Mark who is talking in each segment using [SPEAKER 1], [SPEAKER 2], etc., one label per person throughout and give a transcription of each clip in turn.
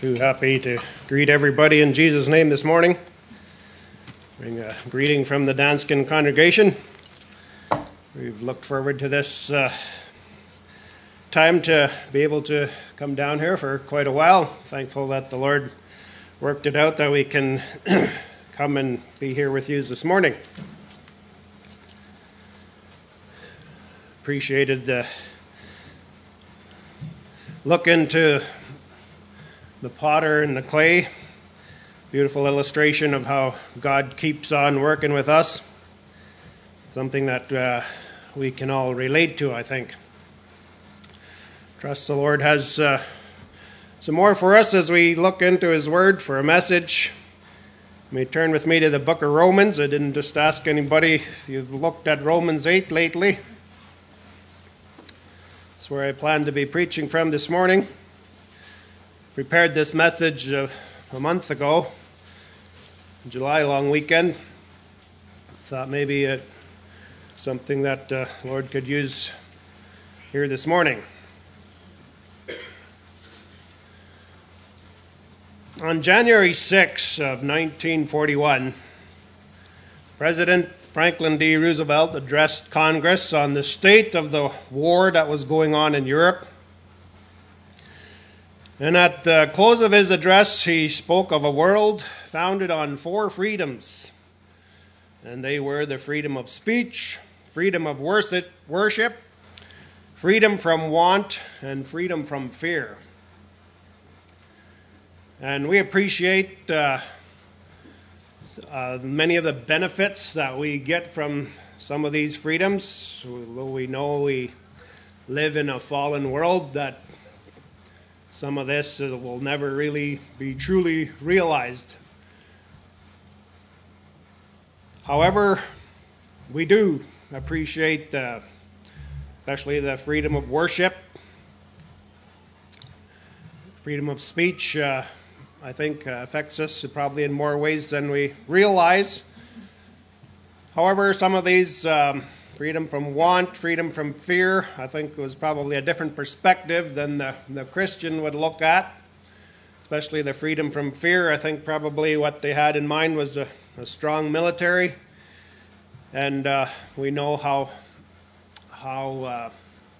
[SPEAKER 1] Too happy to greet everybody in Jesus' name this morning. Bring a greeting from the Danskin congregation. We've looked forward to this time to be able to come down here for quite a while. Thankful that the Lord worked it out that we can come and be here with you this morning. Appreciated the look into the potter and the clay. Beautiful illustration of how God keeps on working with us. Something that we can all relate to, I think. Trust the Lord has some more for us as we look into His Word for a message. You may turn with me to the book of Romans. I didn't just ask anybody if you've looked at Romans 8 lately. That's where I plan to be preaching from this morning. Prepared this message a month ago, July long weekend. Thought maybe it's something that the Lord could use here this morning. On January 6 of 1941, President Franklin D. Roosevelt addressed Congress on the state of the war that was going on in Europe. And at the close of his address, he spoke of a world founded on 4 freedoms. And they were the freedom of speech, freedom of worship, freedom from want, and freedom from fear. And we appreciate many of the benefits that we get from some of these freedoms. Although we know we live in a fallen world, that some of this will never really be truly realized. However, we do appreciate especially the freedom of worship, freedom of speech. I think affects us probably in more ways than we realize. However, some of these freedom from want, freedom from fear, I think was probably a different perspective than the Christian would look at. Especially the freedom from fear. I think probably what they had in mind was a strong military. And we know how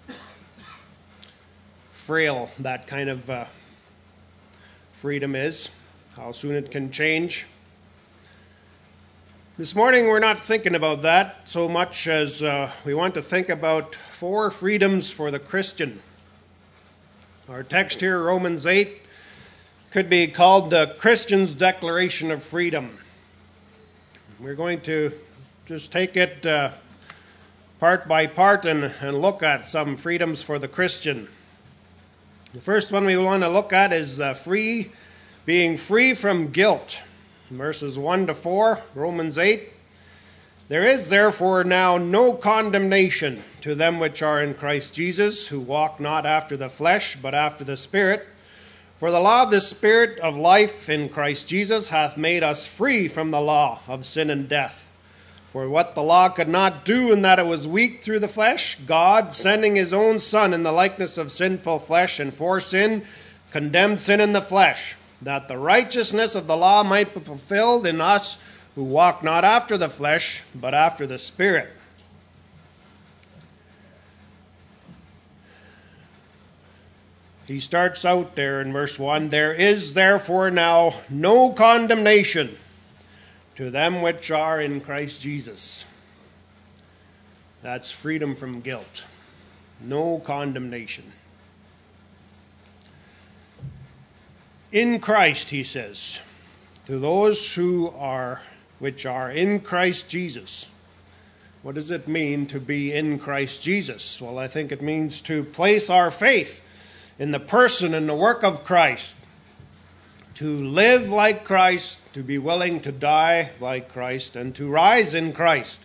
[SPEAKER 1] frail that kind of freedom is, how soon it can change. This morning we're not thinking about that so much as we want to think about 4 freedoms for the Christian. Our text here, Romans 8, could be called the Christian's Declaration of Freedom. We're going to just take it part by part and look at some freedoms for the Christian. The first one we want to look at is being free from guilt. Verses 1 to 4, Romans 8. There is therefore now no condemnation to them which are in Christ Jesus, who walk not after the flesh, but after the Spirit. For the law of the Spirit of life in Christ Jesus hath made us free from the law of sin and death. For what the law could not do in that it was weak through the flesh, God, sending his own Son in the likeness of sinful flesh, and for sin, condemned sin in the flesh, that the righteousness of the law might be fulfilled in us who walk not after the flesh, but after the Spirit. He starts out there in verse 1, There is therefore now no condemnation to them which are in Christ Jesus. That's freedom from guilt. No condemnation. In Christ, he says, to those which are in Christ Jesus. What does it mean to be in Christ Jesus? Well, I think it means to place our faith in the person and the work of Christ, to live like Christ, to be willing to die like Christ, and to rise in Christ.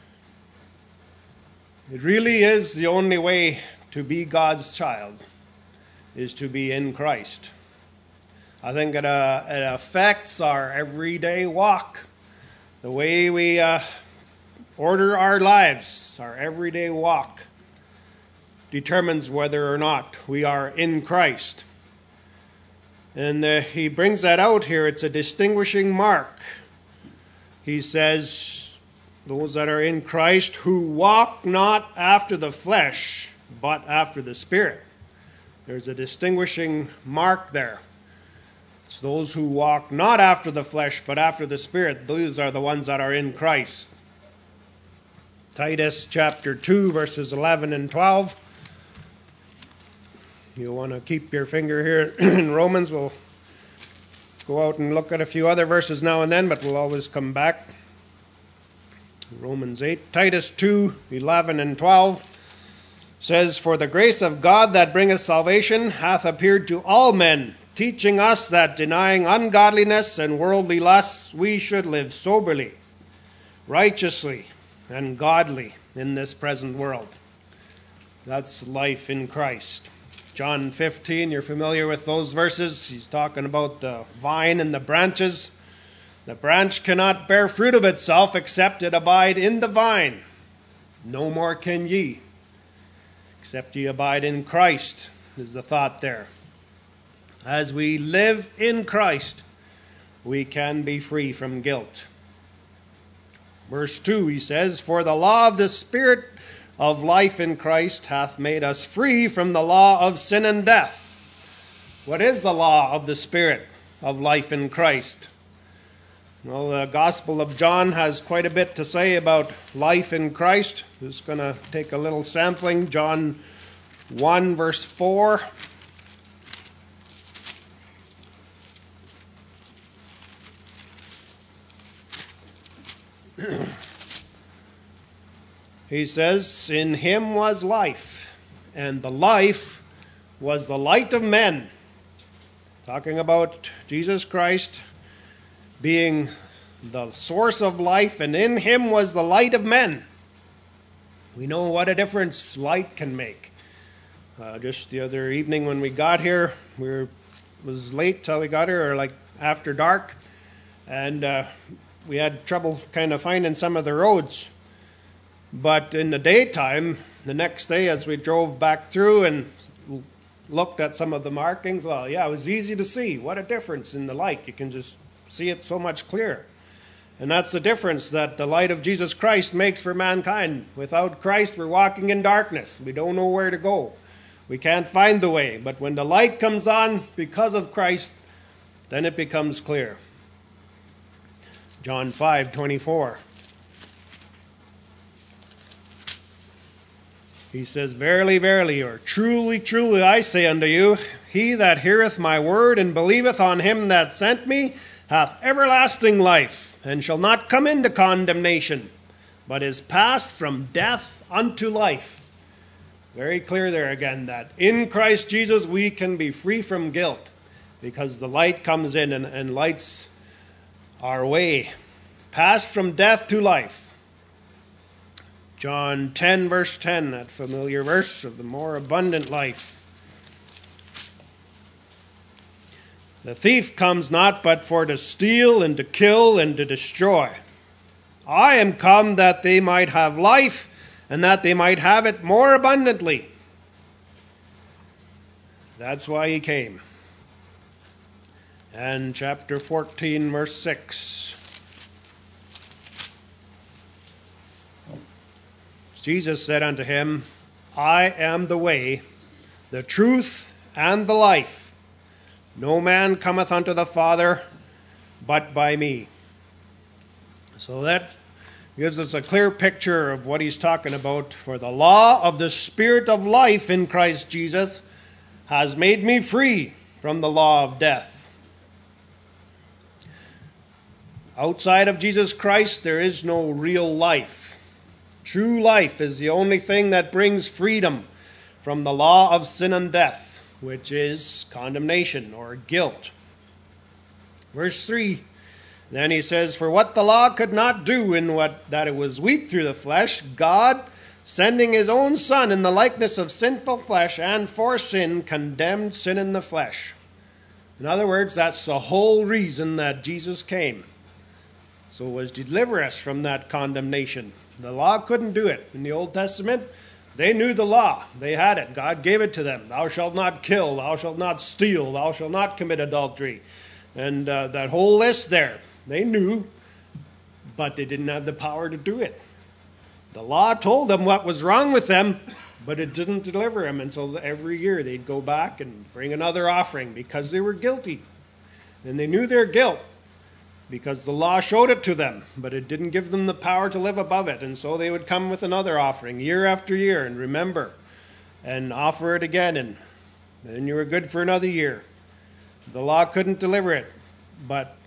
[SPEAKER 1] It really is the only way to be God's child, is to be in Christ. I think it affects our everyday walk, the way we order our lives, our everyday walk. determines whether or not we are in Christ. And he brings that out here. It's a distinguishing mark. He says, those that are in Christ who walk not after the flesh, but after the Spirit. There's a distinguishing mark there. It's those who walk not after the flesh, but after the Spirit. Those are the ones that are in Christ. Titus chapter 2, verses 11 and 12. You'll want to keep your finger here in Romans. We'll go out and look at a few other verses now and then, but we'll always come back. Romans 8. Titus 2, 11 and 12 says, For the grace of God that bringeth salvation hath appeared to all men, teaching us that denying ungodliness and worldly lusts, we should live soberly, righteously, and godly in this present world. That's life in Christ. John 15, you're familiar with those verses. He's talking about the vine and the branches. The branch cannot bear fruit of itself except it abide in the vine. No more can ye, except ye abide in Christ, is the thought there. As we live in Christ, we can be free from guilt. Verse 2, he says, For the law of the Spirit of life in Christ hath made us free from the law of sin and death. What is the law of the Spirit of life in Christ? Well, the Gospel of John has quite a bit to say about life in Christ. I'm just going to take a little sampling. John 1, verse 4. He says, In him was life, and the life was the light of men. Talking about Jesus Christ being the source of life, and in him was the light of men. We know what a difference light can make. Just the other evening when we got here, was late till we got here, or like after dark, and we had trouble kind of finding some of the roads. But in the daytime, the next day as we drove back through and looked at some of the markings, well, yeah, it was easy to see. What a difference in the light. You can just see it so much clearer. And that's the difference that the light of Jesus Christ makes for mankind. Without Christ, we're walking in darkness. We don't know where to go. We can't find the way. But when the light comes on because of Christ, then it becomes clear. John 5:24. He says, Verily, verily, or truly, truly, I say unto you, he that heareth my word and believeth on him that sent me hath everlasting life, and shall not come into condemnation, but is passed from death unto life. Very clear there again that in Christ Jesus we can be free from guilt, because the light comes in and lights our way. Passed from death to life. John 10, verse 10, that familiar verse of the more abundant life. The thief comes not but for to steal and to kill and to destroy. I am come that they might have life, and that they might have it more abundantly. That's why he came. And chapter 14, verse 6. Jesus said unto him, I am the way, the truth, and the life. No man cometh unto the Father but by me. So that gives us a clear picture of what he's talking about. For the law of the Spirit of life in Christ Jesus has made me free from the law of death. Outside of Jesus Christ, there is no real life. True life is the only thing that brings freedom from the law of sin and death, which is condemnation or guilt. Verse 3, then he says, For what the law could not do in that it was weak through the flesh, God, sending his own Son in the likeness of sinful flesh, and for sin, condemned sin in the flesh. In other words, that's the whole reason that Jesus came. So it was to deliver us from that condemnation. The law couldn't do it. In the Old Testament, They knew the law. They had it. God gave it to them. Thou shalt not kill. Thou shalt not steal. Thou shalt not commit adultery. And that whole list there. They knew, but they didn't have the power to do it. The law told them what was wrong with them, but it didn't deliver them. And so every year they'd go back and bring another offering because they were guilty. And they knew their guilt because the law showed it to them, but it didn't give them the power to live above it. And so they would come with another offering year after year and remember and offer it again. And then you were good for another year. The law couldn't deliver it, but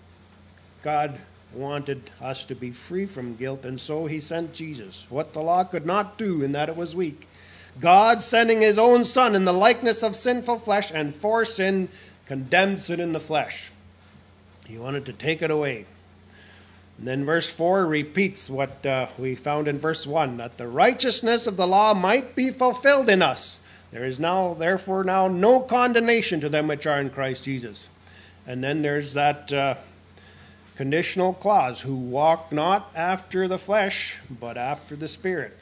[SPEAKER 1] God wanted us to be free from guilt, and so he sent Jesus, what the law could not do in that it was weak. God sending his own Son in the likeness of sinful flesh, and for sin condemned sin in the flesh. He wanted to take it away. And then verse 4 repeats what we found in verse 1, that the righteousness of the law might be fulfilled in us. There is now, therefore, now no condemnation to them which are in Christ Jesus. And then there's that conditional clause, who walk not after the flesh, but after the Spirit.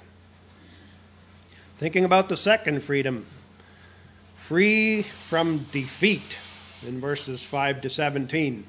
[SPEAKER 1] Thinking about the second freedom, free from defeat, in verses 5 to 17.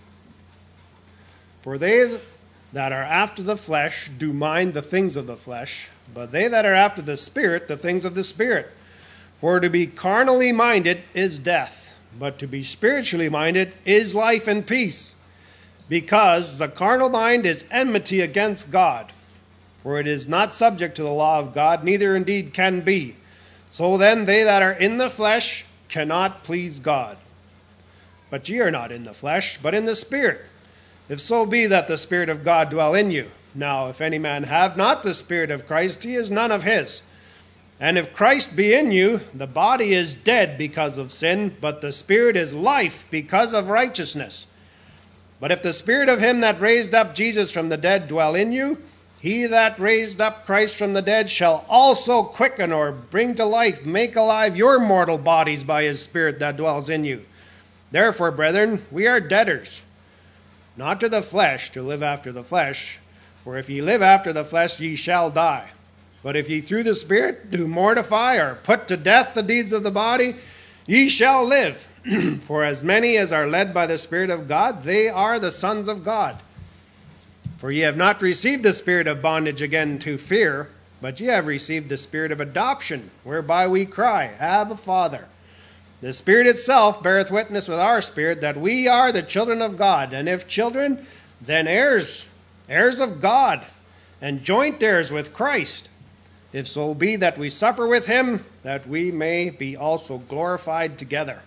[SPEAKER 1] For they that are after the flesh do mind the things of the flesh, but they that are after the Spirit, the things of the Spirit. For to be carnally minded is death, but to be spiritually minded is life and peace. Because the carnal mind is enmity against God, for it is not subject to the law of God, neither indeed can be. So then they that are in the flesh cannot please God. But ye are not in the flesh, but in the Spirit, if so be that the Spirit of God dwell in you. Now if any man have not the Spirit of Christ, he is none of his. And if Christ be in you, the body is dead because of sin, but the Spirit is life because of righteousness. But if the Spirit of him that raised up Jesus from the dead dwell in you, he that raised up Christ from the dead shall also quicken or bring to life, make alive your mortal bodies by his Spirit that dwells in you. Therefore, brethren, we are debtors, not to the flesh, to live after the flesh. For if ye live after the flesh, ye shall die. But if ye through the Spirit do mortify or put to death the deeds of the body, ye shall live. For as many as are led by the Spirit of God, they are the sons of God. For ye have not received the spirit of bondage again to fear, but ye have received the Spirit of adoption, whereby we cry, Abba, Father. The Spirit itself beareth witness with our spirit that we are the children of God, and if children, then heirs, heirs of God, and joint heirs with Christ, if so be that we suffer with him, that we may be also glorified together.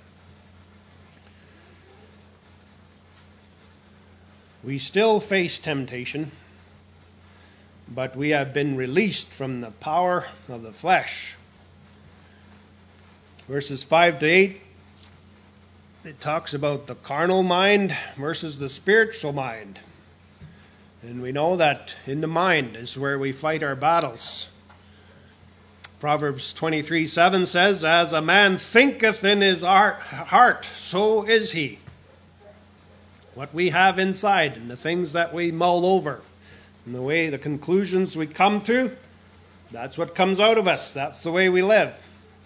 [SPEAKER 1] We still face temptation, but we have been released from the power of the flesh. Verses 5 to 8, it talks about the carnal mind versus the spiritual mind. And we know that in the mind is where we fight our battles. Proverbs 23:7 says, As a man thinketh in his heart, so is he. What we have inside and the things that we mull over and the conclusions we come to, that's what comes out of us. That's the way we live.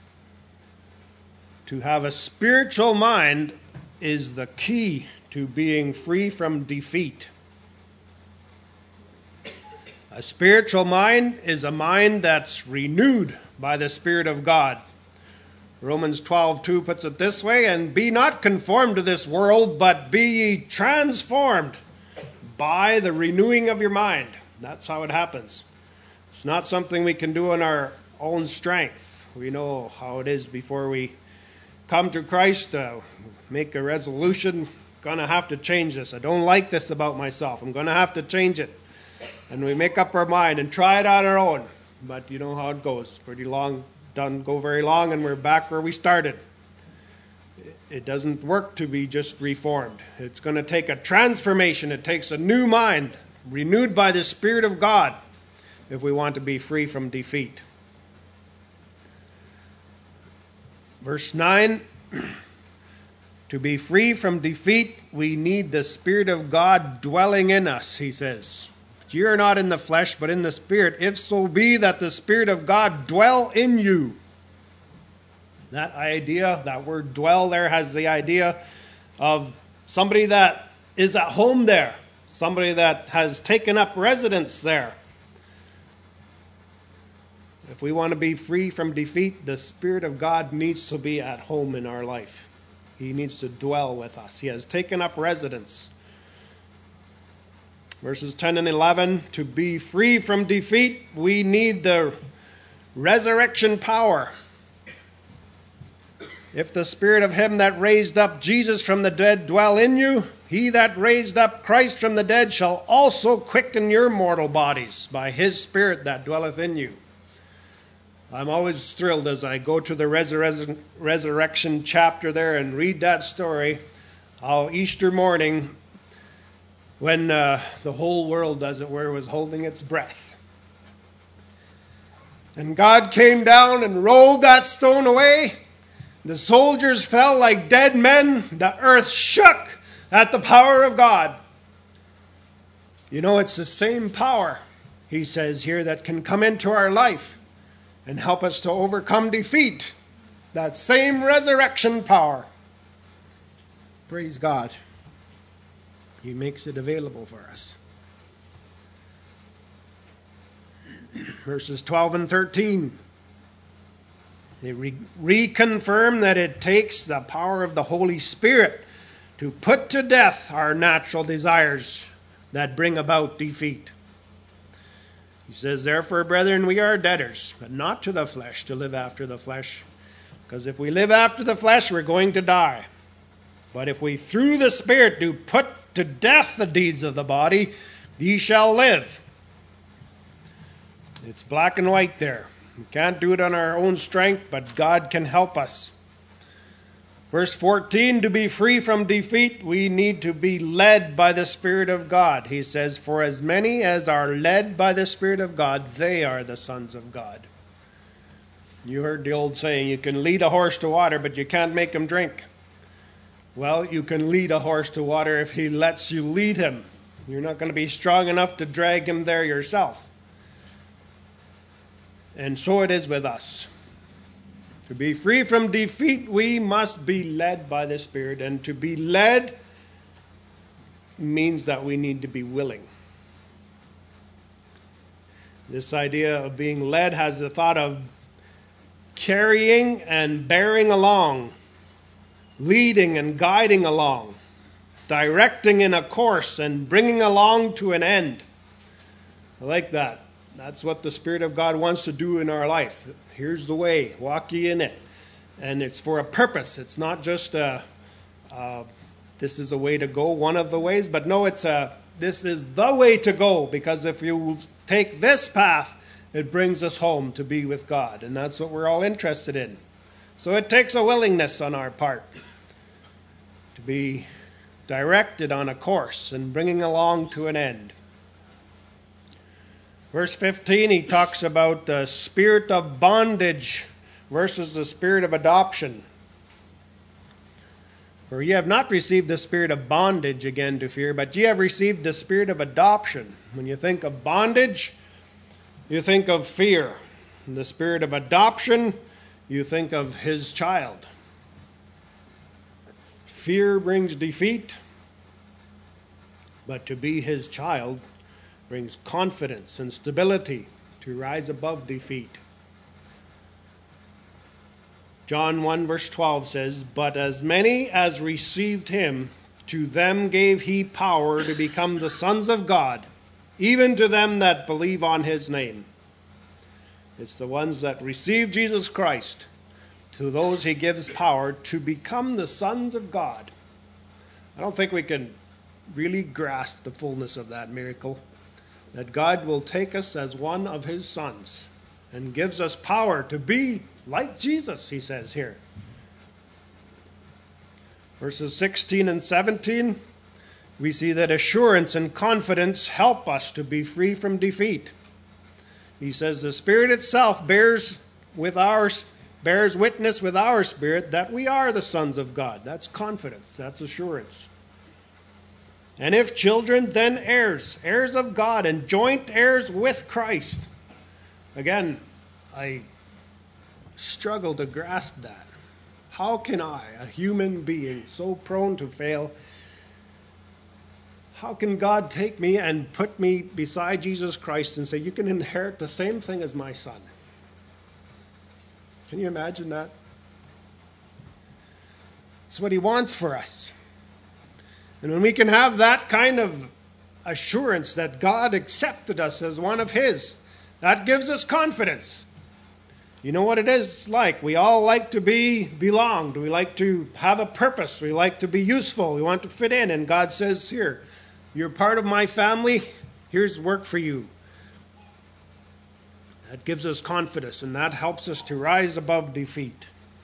[SPEAKER 1] To have a spiritual mind is the key to being free from defeat. A spiritual mind is a mind that's renewed by the Spirit of God. Romans 12:2 puts it this way, and be not conformed to this world, but be ye transformed by the renewing of your mind. That's how it happens. It's not something we can do in our own strength. We know how it is before we come to Christ, make a resolution, going to have to change this. I don't like this about myself. I'm going to have to change it. And we make up our mind and try it on our own. But you know how it goes. Pretty long, doesn't go very long, and we're back where we started. It doesn't work to be just reformed. It's going to take a transformation. It takes a new mind, renewed by the Spirit of God, if we want to be free from defeat. Verse 9, to be free from defeat, we need the Spirit of God dwelling in us, he says. Ye are not in the flesh, but in the Spirit, if so be that the Spirit of God dwell in you. That idea, that word dwell there, has the idea of somebody that is at home there, somebody that has taken up residence there. If we want to be free from defeat, the Spirit of God needs to be at home in our life. He needs to dwell with us. He has taken up residence. Verses 10 and 11, to be free from defeat, we need the resurrection power. If the Spirit of him that raised up Jesus from the dead dwell in you, he that raised up Christ from the dead shall also quicken your mortal bodies by his Spirit that dwelleth in you. I'm always thrilled as I go to the resurrection chapter there and read that story, how Easter morning, when the whole world, as it were, was holding its breath. And God came down and rolled that stone away. The soldiers fell like dead men. The earth shook at the power of God. You know, it's the same power, he says here, that can come into our life and help us to overcome defeat. That same resurrection power. Praise God. He makes it available for us. Verses 12 and 13. They reconfirm that it takes the power of the Holy Spirit to put to death our natural desires that bring about defeat. He says, therefore, brethren, we are debtors, but not to the flesh, to live after the flesh. Because if we live after the flesh, we're going to die. But if we through the Spirit do put to death the deeds of the body, ye shall live. It's black and white there. We can't do it on our own strength, but God can help us. Verse 14, to be free from defeat, we need to be led by the Spirit of God. He says, for as many as are led by the Spirit of God, they are the sons of God. You heard the old saying, you can lead a horse to water, but you can't make him drink. Well, you can lead a horse to water if he lets you lead him. You're not going to be strong enough to drag him there yourself. And so it is with us. To be free from defeat, we must be led by the Spirit. And to be led means that we need to be willing. This idea of being led has the thought of carrying and bearing along, leading and guiding along, directing in a course and bringing along to an end. I like that. That's what the Spirit of God wants to do in our life. Here's the way, walk ye in it. And it's for a purpose. It's not just this is a way to go, one of the ways, but no, this is the way to go, because if you take this path, it brings us home to be with God. And that's what we're all interested in. So it takes a willingness on our part to be directed on a course and bringing along to an end. Verse 15, he talks about the spirit of bondage versus the spirit of adoption. For ye have not received the spirit of bondage again to fear, but ye have received the spirit of adoption. When you think of bondage, you think of fear. In the spirit of adoption, you think of his child. Fear brings defeat, but to be his child brings confidence and stability to rise above defeat. John 1 verse 12 says, but as many as received him, to them gave he power to become the sons of God, even to them that believe on his name. It's the ones that receive Jesus Christ. To those he gives power to become the sons of God. I don't think we can really grasp the fullness of that miracle, that God will take us as one of his sons and gives us power to be like Jesus, he says here. Verses 16 and 17, we see that assurance and confidence help us to be free from defeat. He says the Spirit itself bears witness with our spirit that we are the sons of God. That's confidence. That's assurance. And if children, then heirs, heirs of God, and joint heirs with Christ. Again, I struggle to grasp that. How can I, a human being so prone to fail, how can God take me and put me beside Jesus Christ and say, you can inherit the same thing as my son? Can you imagine that? It's what he wants for us. And when we can have that kind of assurance that God accepted us as one of his, that gives us confidence. You know what it is like? We all like to be belonged. We like to have a purpose. We like to be useful. We want to fit in. And God says, here, you're part of my family. Here's work for you. That gives us confidence, and that helps us to rise above defeat.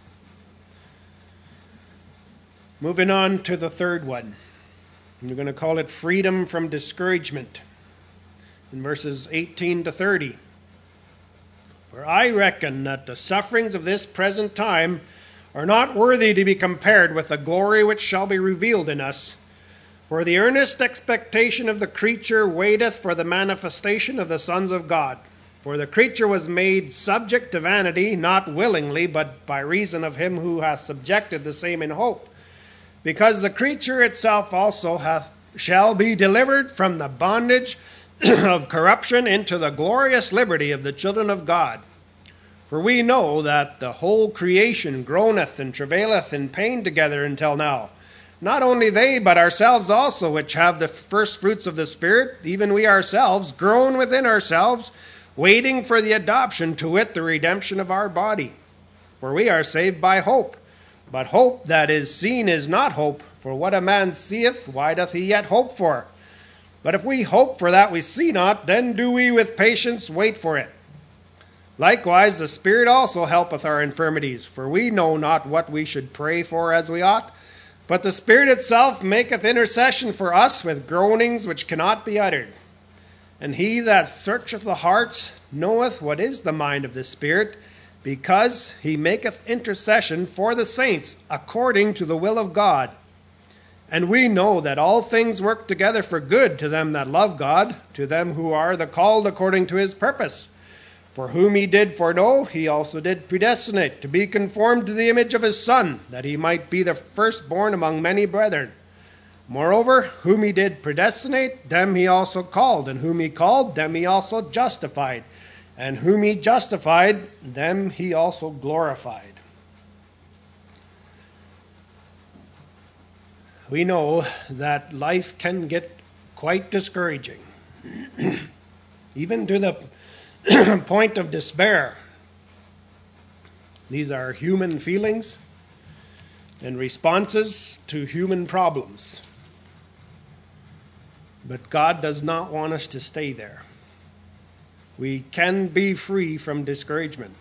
[SPEAKER 1] Moving on to the third one. We're going to call it freedom from discouragement. In verses 18 to 30. For I reckon that the sufferings of this present time are not worthy to be compared with the glory which shall be revealed in us. For the earnest expectation of the creature waiteth for the manifestation of the sons of God. For the creature was made subject to vanity, not willingly, but by reason of him who hath subjected the same in hope. Because the creature itself also shall be delivered from the bondage of corruption into the glorious liberty of the children of God. For we know that the whole creation groaneth and travaileth in pain together until now. Not only they, but ourselves also, which have the first fruits of the Spirit, even we ourselves, groan within ourselves, waiting for the adoption, to wit, the redemption of our body. For we are saved by hope. But hope that is seen is not hope. For what a man seeth, why doth he yet hope for? But if we hope for that we see not, then do we with patience wait for it. Likewise, the Spirit also helpeth our infirmities. For we know not what we should pray for as we ought. But the Spirit itself maketh intercession for us with groanings which cannot be uttered. And he that searcheth the hearts knoweth what is the mind of the Spirit, because he maketh intercession for the saints according to the will of God. And we know that all things work together for good to them that love God, to them who are the called according to his purpose. For whom he did foreknow, he also did predestinate, to be conformed to the image of his Son, that he might be the firstborn among many brethren. Moreover, whom he did predestinate, them he also called, and whom he called, them he also justified, and whom he justified, them he also glorified. We know that life can get quite discouraging, even to the point of despair. These are human feelings and responses to human problems. But God does not want us to stay there. We can be free from discouragement.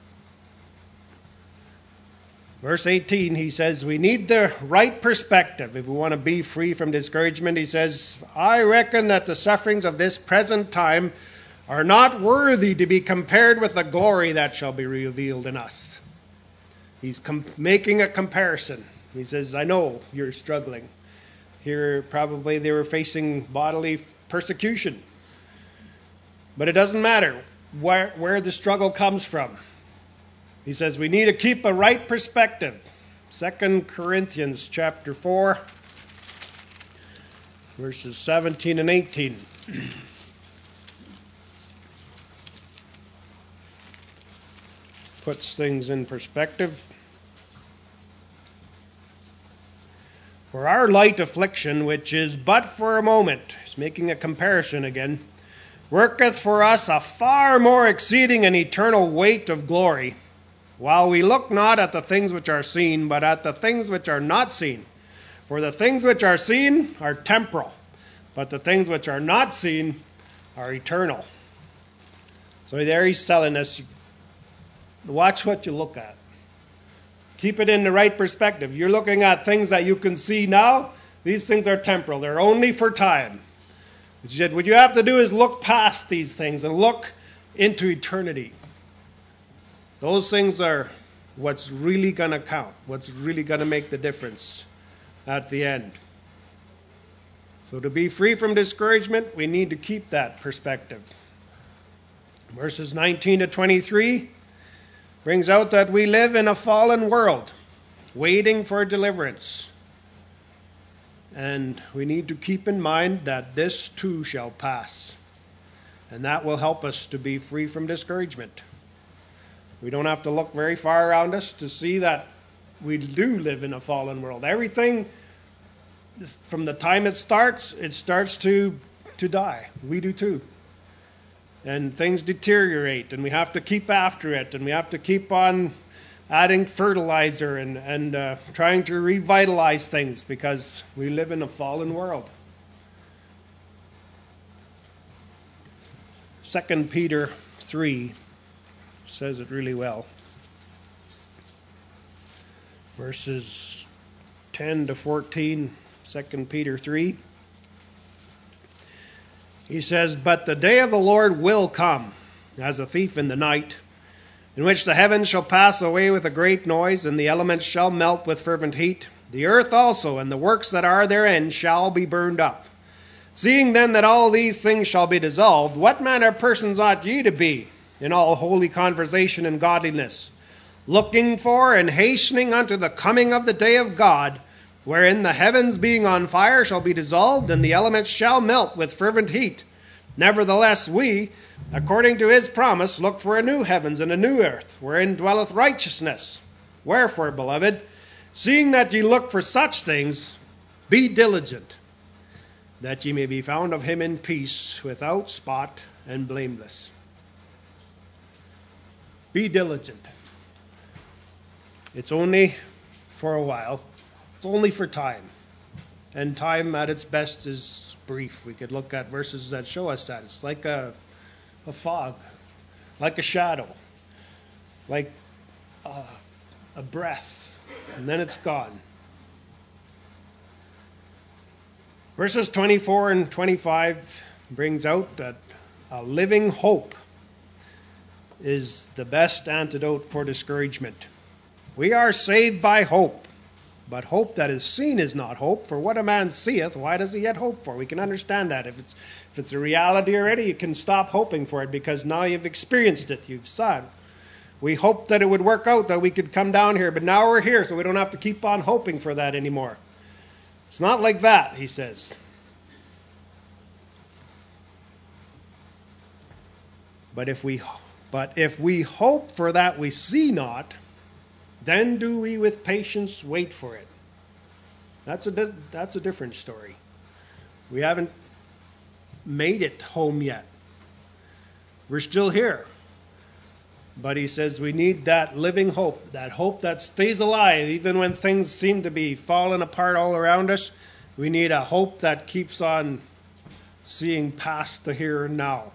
[SPEAKER 1] Verse 18, he says, we need the right perspective if we want to be free from discouragement. He says, I reckon that the sufferings of this present time are not worthy to be compared with the glory that shall be revealed in us. He's making a comparison. He says, I know you're struggling. Here, probably they were facing bodily persecution. But it doesn't matter where the struggle comes from. He says we need to keep a right perspective. 2 Corinthians chapter 4, verses 17 and 18. Puts things in perspective. For our light affliction, which is but for a moment, he's making a comparison again, worketh for us a far more exceeding and eternal weight of glory, while we look not at the things which are seen, but at the things which are not seen. For the things which are seen are temporal, but the things which are not seen are eternal. So there he's telling us, watch what you look at. Keep it in the right perspective. You're looking at things that you can see now. These things are temporal. They're only for time. He said, what you have to do is look past these things and look into eternity. Those things are what's really going to count, what's really going to make the difference at the end. So to be free from discouragement, we need to keep that perspective. Verses 19 to 23 brings out that we live in a fallen world, waiting for deliverance. And we need to keep in mind that this too shall pass. And that will help us to be free from discouragement. We don't have to look very far around us to see that we do live in a fallen world. Everything, from the time it starts to die. We do too. And things deteriorate, and we have to keep after it, and we have to keep on adding fertilizer and trying to revitalize things because we live in a fallen world. 2 Peter 3 says it really well. Verses 10 to 14, 2 Peter 3. He says, "But the day of the Lord will come, as a thief in the night, in which the heavens shall pass away with a great noise, and the elements shall melt with fervent heat. The earth also and the works that are therein shall be burned up. Seeing then that all these things shall be dissolved, what manner of persons ought ye to be in all holy conversation and godliness, looking for and hastening unto the coming of the day of God, wherein the heavens being on fire shall be dissolved, and the elements shall melt with fervent heat? Nevertheless we, according to his promise, look for a new heavens and a new earth, wherein dwelleth righteousness. Wherefore, beloved, seeing that ye look for such things, be diligent, that ye may be found of him in peace, without spot and blameless." Be diligent. It's only for a while. It's only for time. And time at its best is brief. We could look at verses that show us that. It's like a fog, like a shadow, like a breath, and then it's gone. Verses 24 and 25 brings out that a living hope is the best antidote for discouragement. We are saved by hope, but hope that is seen is not hope. For what a man seeth, why does he yet hope for? We can understand that. If it's a reality already, you can stop hoping for it because now you've experienced it. You've saw it. We hoped that it would work out, that we could come down here, but now we're here, so we don't have to keep on hoping for that anymore. It's not like that, he says. But if we hope for that we see not, then do we with patience wait for it. That's a different story. We haven't made it home yet. We're still here. But he says we need that living hope that stays alive even when things seem to be falling apart all around us. We need a hope that keeps on seeing past the here and now.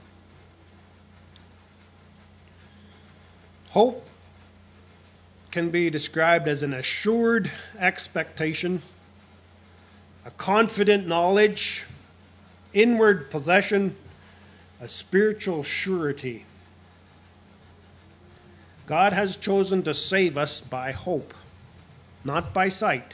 [SPEAKER 1] Hope can be described as an assured expectation, a confident knowledge, inward possession, a spiritual surety. God has chosen to save us by hope, not by sight.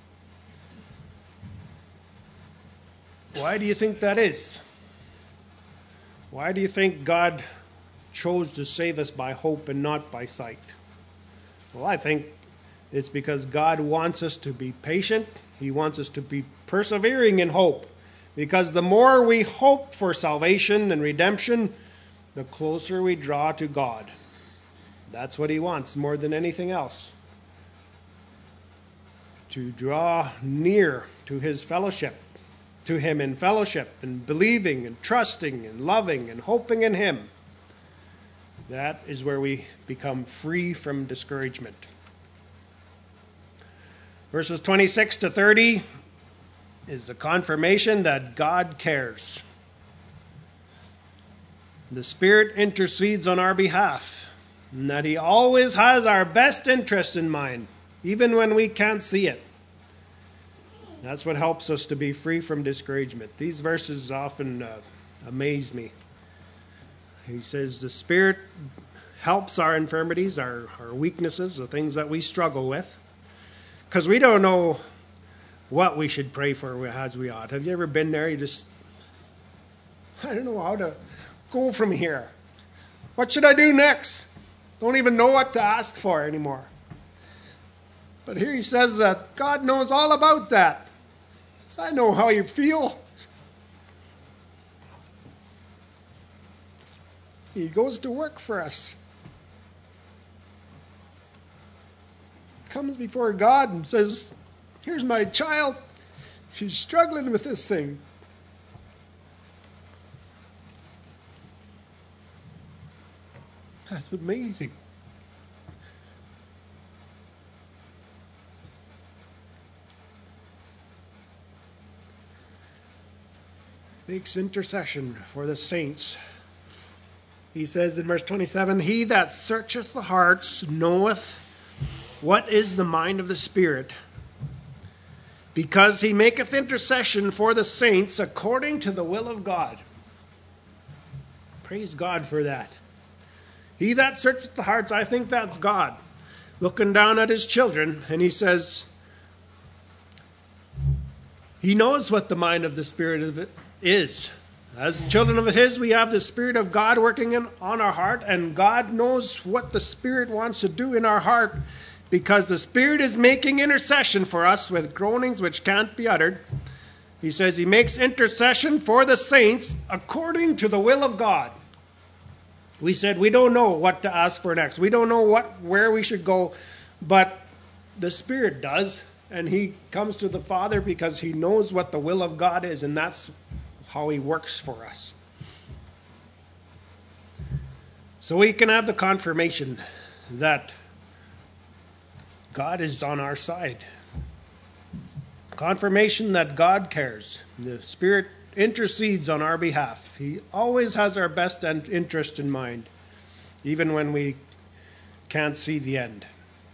[SPEAKER 1] Why do you think that is? Why do you think God chose to save us by hope and not by sight? Well, I think it's because God wants us to be patient. He wants us to be persevering in hope. Because the more we hope for salvation and redemption, the closer we draw to God. That's what he wants more than anything else. To draw near to his fellowship, to him in fellowship, and believing and trusting and loving and hoping in him. That is where we become free from discouragement. Verses 26 to 30 is the confirmation that God cares. The Spirit intercedes on our behalf, and that he always has our best interest in mind, even when we can't see it. That's what helps us to be free from discouragement. These verses often amaze me. He says the Spirit helps our infirmities, our weaknesses, the things that we struggle with. Because we don't know what we should pray for as we ought. Have you ever been there? I don't know how to go from here. What should I do next? Don't even know what to ask for anymore. But here he says that God knows all about that. He says, I know how you feel. He goes to work for us. Comes before God and says, here's my child. She's struggling with this thing. That's amazing. Makes intercession for the saints. He says in verse 27, He that searcheth the hearts knoweth what is the mind of the Spirit, because he maketh intercession for the saints according to the will of God. Praise God for that. He that searcheth the hearts, I think that's God, looking down at his children, and he says, he knows what the mind of the Spirit of it is. As children of his, we have the Spirit of God working on our heart, and God knows what the Spirit wants to do in our heart, because the Spirit is making intercession for us with groanings which can't be uttered. He says he makes intercession for the saints according to the will of God. We said we don't know what to ask for next. We don't know where we should go, but the Spirit does, and he comes to the Father because he knows what the will of God is, and that's how he works for us. So we can have the confirmation that God is on our side. Confirmation that God cares. The Spirit intercedes on our behalf. He always has our best interest in mind, even when we can't see the end.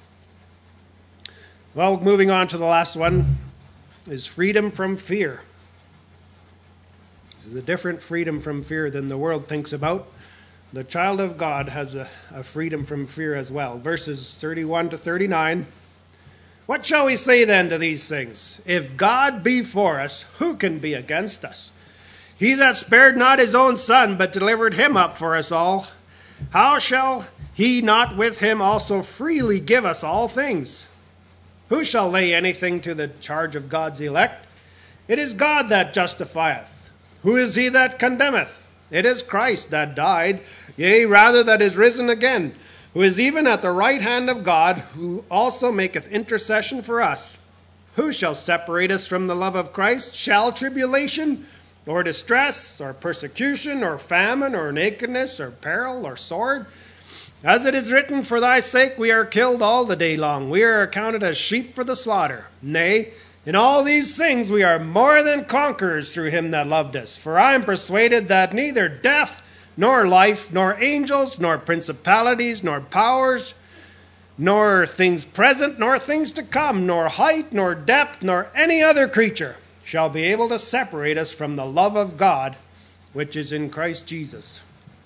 [SPEAKER 1] Well, moving on to the last one is freedom from fear. This is a different freedom from fear than the world thinks about. The child of God has a freedom from fear as well. Verses 31 to 39. What shall we say then to these things? If God be for us, who can be against us? He that spared not his own Son, but delivered him up for us all, how shall he not with him also freely give us all things? Who shall lay anything to the charge of God's elect? It is God that justifieth. Who is he that condemneth? It is Christ that died, yea, rather that is risen again, who is even at the right hand of God, who also maketh intercession for us. Who shall separate us from the love of Christ? Shall tribulation, or distress, or persecution, or famine, or nakedness, or peril, or sword? As it is written, for thy sake we are killed all the day long. We are accounted as sheep for the slaughter. Nay, in all these things we are more than conquerors through him that loved us. For I am persuaded that neither death, nor life, nor angels, nor principalities, nor powers, nor things present, nor things to come, nor height, nor depth, nor any other creature shall be able to separate us from the love of God, which is in Christ Jesus.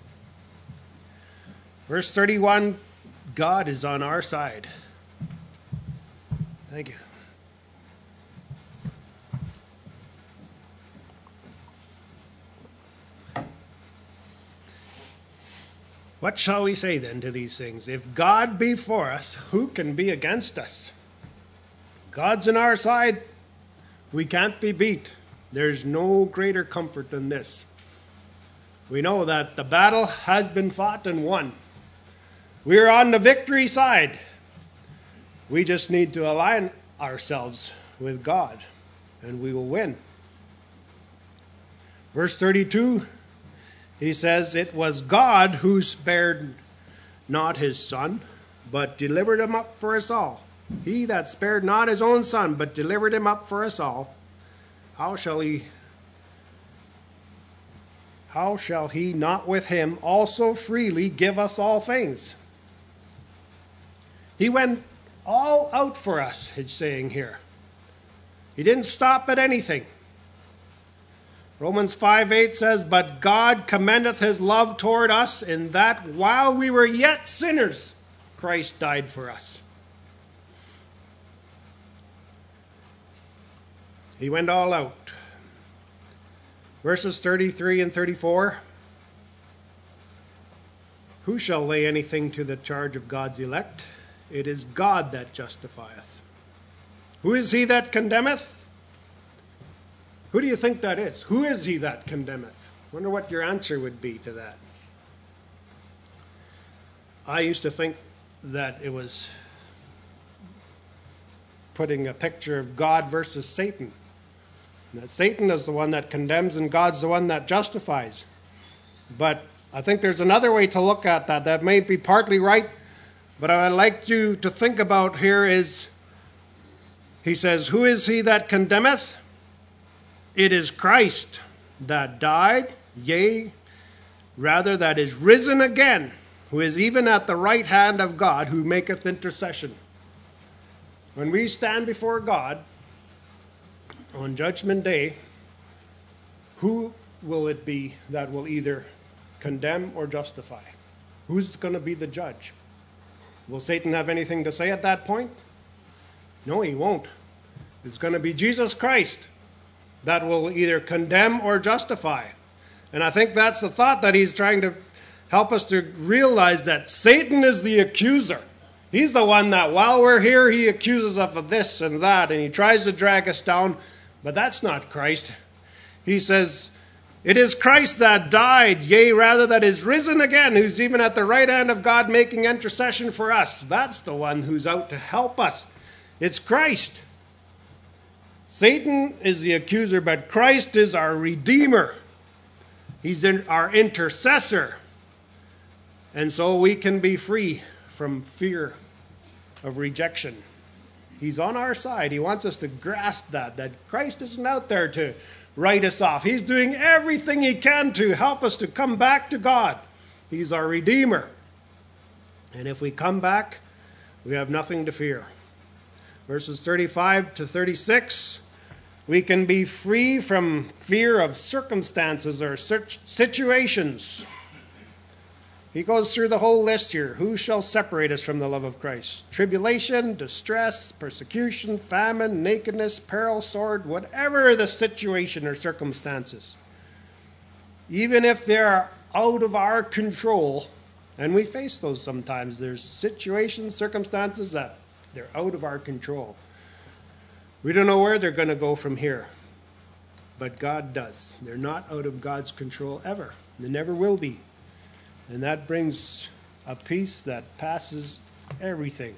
[SPEAKER 1] Verse 31, God is on our side. Thank you. What shall we say then to these things? If God be for us, who can be against us? God's on our side. We can't be beat. There's no greater comfort than this. We know that the battle has been fought and won. We're on the victory side. We just need to align ourselves with God, and we will win. Verse 32, he says, it was God who spared not his Son, but delivered him up for us all. He that spared not his own Son, but delivered him up for us all, how shall he not with him also freely give us all things? He went all out for us, it's saying here. He didn't stop at anything. Romans 5:8 says, but God commendeth his love toward us in that while we were yet sinners, Christ died for us. He went all out. Verses 33 and 34. Who shall lay anything to the charge of God's elect? It is God that justifieth. Who is he that condemneth? Who do you think that is? Who is he that condemneth? Wonder what your answer would be to that. I used to think that it was putting a picture of God versus Satan. That Satan is the one that condemns and God's the one that justifies. But I think there's another way to look at that. That may be partly right, but what I'd like you to think about here is, he says, who is he that condemneth? It is Christ that died, yea, rather that is risen again, who is even at the right hand of God, who maketh intercession. When we stand before God on Judgment Day, who will it be that will either condemn or justify? Who's going to be the judge? Will Satan have anything to say at that point? No, he won't. It's going to be Jesus Christ that will either condemn or justify. And I think that's the thought that he's trying to help us to realize, that Satan is the accuser. He's the one that while we're here, he accuses us of this and that, and he tries to drag us down. But that's not Christ. He says, it is Christ that died, yea, rather that is risen again, who's even at the right hand of God making intercession for us. That's the one who's out to help us. It's Christ. Satan is the accuser, but Christ is our Redeemer. He's our intercessor. And so we can be free from fear of rejection. He's on our side. He wants us to grasp that Christ isn't out there to write us off. He's doing everything he can to help us to come back to God. He's our Redeemer. And if we come back, we have nothing to fear. Verses 35 to 36, we can be free from fear of circumstances or situations. He goes through the whole list here. Who shall separate us from the love of Christ? Tribulation, distress, persecution, famine, nakedness, peril, sword, whatever the situation or circumstances. Even if they're out of our control, and we face those sometimes. There's situations, circumstances that they're out of our control. We don't know where they're going to go from here, but God does. They're not out of God's control ever. They never will be. And that brings a peace that passes everything.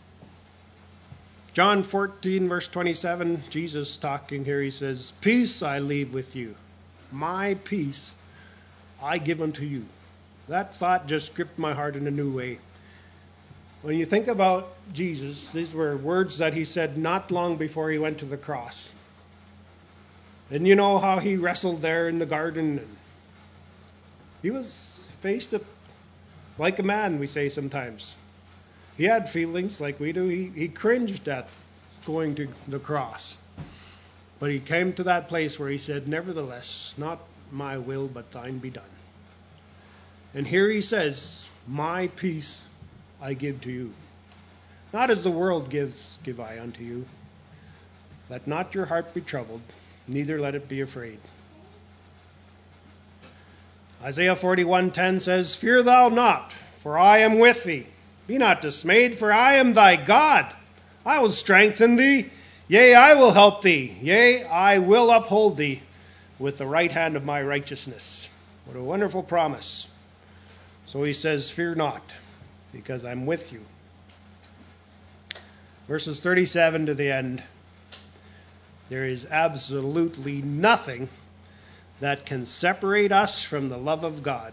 [SPEAKER 1] John 14, verse 27, Jesus talking here, he says, peace I leave with you. My peace I give unto you. That thought just gripped my heart in a new way. When you think about Jesus, these were words that he said not long before he went to the cross. And you know how he wrestled there in the garden. And he was faced it like a man, we say sometimes. He had feelings like we do. He cringed at going to the cross. But he came to that place where he said, nevertheless, not my will, but thine be done. And here he says, my peace I give to you. Not as the world gives, give I unto you. Let not your heart be troubled, neither let it be afraid. Isaiah 41:10 says, fear thou not, for I am with thee. Be not dismayed, for I am thy God. I will strengthen thee. Yea, I will help thee. Yea, I will uphold thee with the right hand of my righteousness. What a wonderful promise. So he says, fear not, because I'm with you. Verses 37 to the end. There is absolutely nothing that can separate us from the love of God.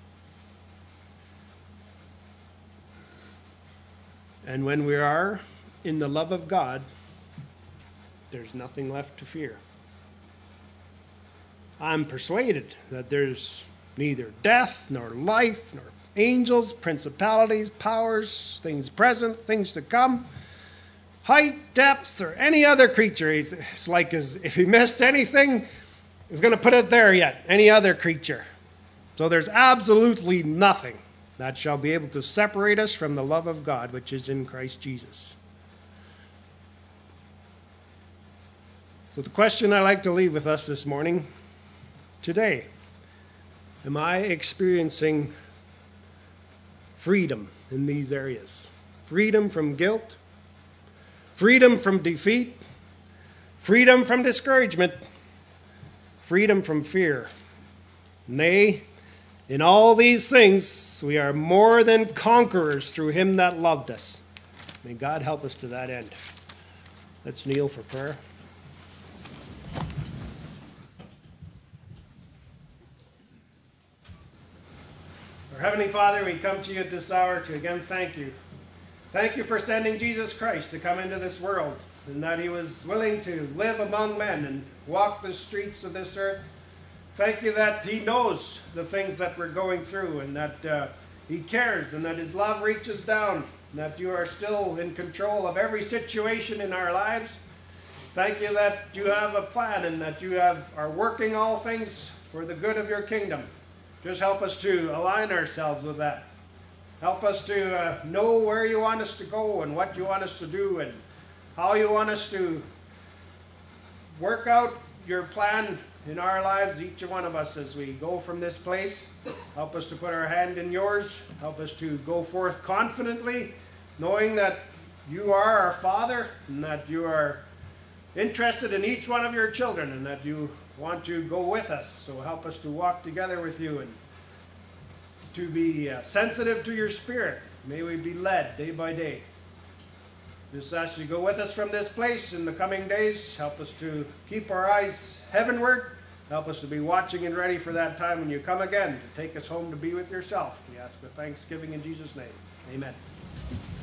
[SPEAKER 1] And when we are in the love of God, there's nothing left to fear. I'm persuaded that there's neither death, nor life, nor angels, principalities, powers, things present, things to come, height, depth, or any other creature. It's like as if he missed anything, he's going to put it there yet. Any other creature. So there's absolutely nothing that shall be able to separate us from the love of God, which is in Christ Jesus. So the question I'd like to leave with us this morning, today, am I experiencing freedom in these areas? Freedom from guilt, freedom from defeat, freedom from discouragement, freedom from fear. Nay, in all these things, we are more than conquerors through him that loved us. May God help us to that end. Let's kneel for prayer. Our Heavenly Father, we come to you at this hour to again thank you. Thank you for sending Jesus Christ to come into this world, and that he was willing to live among men and walk the streets of this earth. Thank you that he knows the things that we're going through, and that he cares, and that his love reaches down, and that you are still in control of every situation in our lives. Thank you that you have a plan, and that you are working all things for the good of your kingdom. Just help us to align ourselves with that. Help us to know where you want us to go, and what you want us to do, and how you want us to work out your plan in our lives, each one of us, as we go from this place. Help us to put our hand in yours. Help us to go forth confidently, knowing that you are our Father, and that you are interested in each one of your children, and that you want to go with us. So help us to walk together with you, and to be sensitive to your Spirit. May we be led day by day. Just ask you to go with us from this place in the coming days. Help us to keep our eyes heavenward. Help us to be watching and ready for that time when you come again to take us home to be with yourself. We ask with thanksgiving in Jesus' name. Amen.